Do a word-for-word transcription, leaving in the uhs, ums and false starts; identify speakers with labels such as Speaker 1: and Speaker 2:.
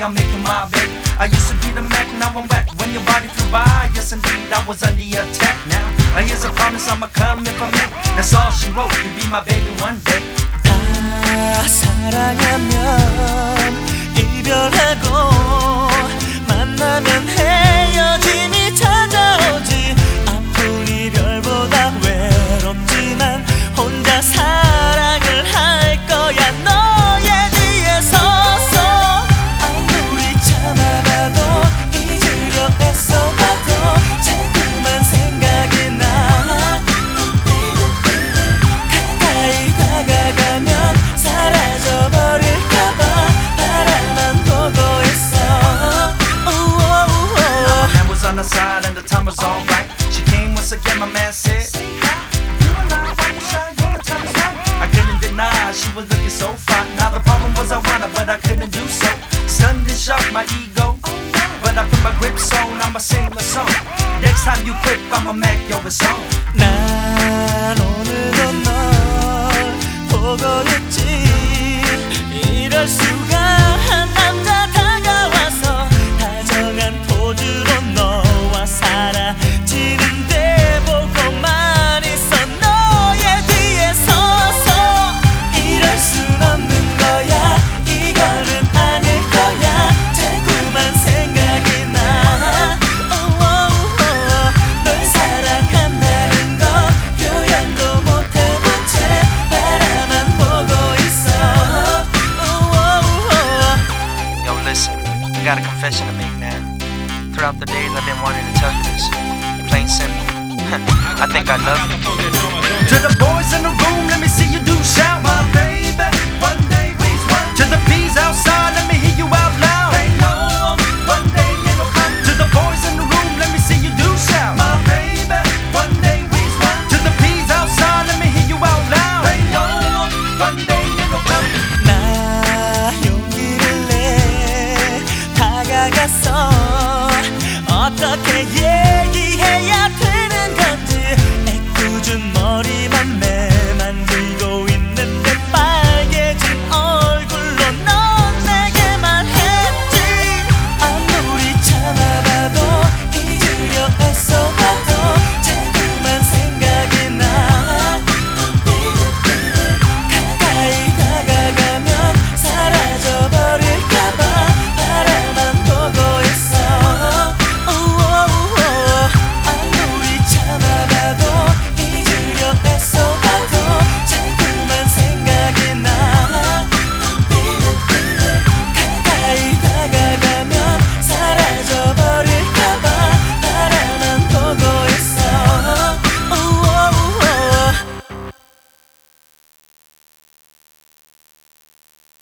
Speaker 1: I'll make you my baby. I used to be the Mac, now I'm back. When your body flew by, yes indeed, I was under attack. Now, uh, here's a promise, I'ma come if I'm in. That's all she wrote, you'll be my baby one day.
Speaker 2: 다 사랑하면 이별하고 만나면 헤어짐이 찾아오지. 아픈 이별보다 외롭지만 혼자 사랑을 할 거야. 너의 뒤에 서서 아무리 참아봐도 잊으려 애써봐도 자꾸만 생각이 나. 가까이 다가가면 사라져버릴까봐 바라만 보고 있어.
Speaker 1: My hand was on the side and the time was alright. She came once again, my man said, you and I, why you shy? Your time is right. I couldn't deny she was looking so fine. Now the problem was I wanted, but I couldn't do so. Stunned and shocked my ego, but I put my grips on. I'ma sing my song. Next time you quit, I'ma make your song.
Speaker 2: 난 오늘도 널 보고 있지. 이럴 수가. 한 남자 다가와서 다정한 포즈로 너와 사라지는데 보고만 있어. 너의 뒤에 서서 이럴 순 없는 거야. 이거는 아닐 거야. 자꾸만 생각이 나. 널 사랑한다는 거 표현도 못해본 채 바라만 보고 있어.
Speaker 3: Yo, listen, I got a confession to make now. Throughout the days I've been wanting to tell you this. Plain simple. I think I love you.
Speaker 1: To the boys in the room, let me see you do shout, my baby. One day we's one. To the P's outside, let me hear you out loud. Hey, no, one day it'll come. To the boys in the room, let me see you do shout, my baby. One day we's one. To the P's outside, let me hear you out loud. Hey, no, one day it'll come.
Speaker 2: 나 용기를 내 다가갔어. 어떻게